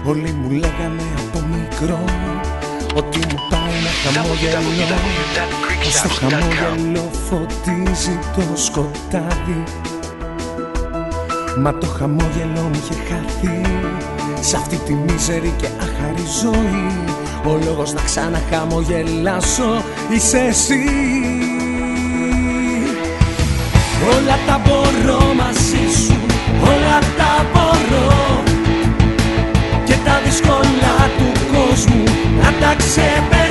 Όλοι μου λέγανε από μικρό ότι μου πάει ένα χαμόγελο, πως το χαμόγελο φωτίζει το σκοτάδι. Μα το χαμόγελο μου είχε χαθεί σε αυτή τη μίζερη και άχαρη ζωή. Ο λόγος να ξαναχαμογελάσω είσαι εσύ. Όλα τα μπορώ μαζί σου, όλα τα μπορώ, και τα δύσκολα του κόσμου να τα ξεπεράσω.